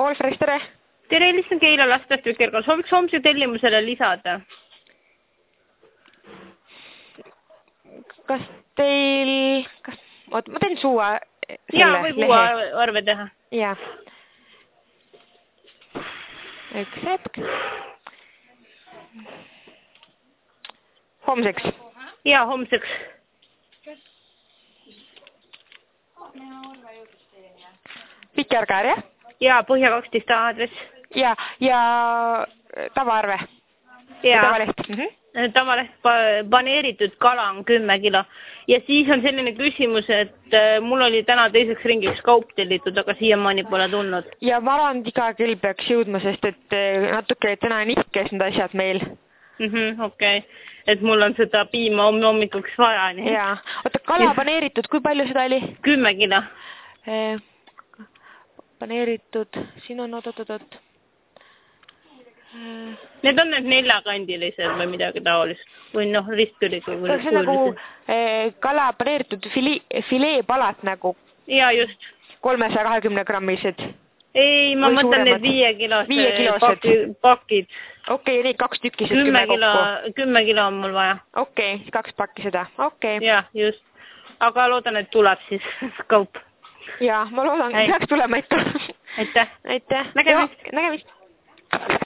Allfresh, tere! Tere, lihtsalt Keila lastest Vikerkool. Sooviks homse tellimusele lisada. Kas teil... Oot, ma teen suua selle Jaa, võib uue arve teha. Jaa. Üks hetk. Homseks? Jaa, homseks. Vikerkaar, jah? Jaa, Põhja 12 aadress. Ja tavaarve? Jaa. Tavaleht? Tavaleht paneeritud kala on 10 kilo. Ja siis on selline küsimus, et mul oli täna teiseks ringiks kaup tellitud, aga siiamaani pole tulnud. Ja ma arvan, et iga kell peaks jõudma, sest et natuke täna nikkes need asjad meil. Okei. Et mul on seda piima hommikuks vaja. Jaa. Oota, kala paneeritud, kui palju seda oli? 10 kilo. Paneeritud, siin on oot. Need on need 4-kandilised või midagi taolist. Või risttülik või kuulised. See on nagu kala paneeritud fileepalat nagu. Jaa, just. 320 grammised. Ei, ma mõtlen need 5-kilosed pakid. Okei, nii 2 tükised 10 kilo on mul vaja. Okei, 2 pakki seda. Okei. Jah, just. Aga loodan, et tuleb siis kaup. Jaa, ma loodan, peaks tulema ikka. Aitäh. Aitäh. Nägemist. Nägemist.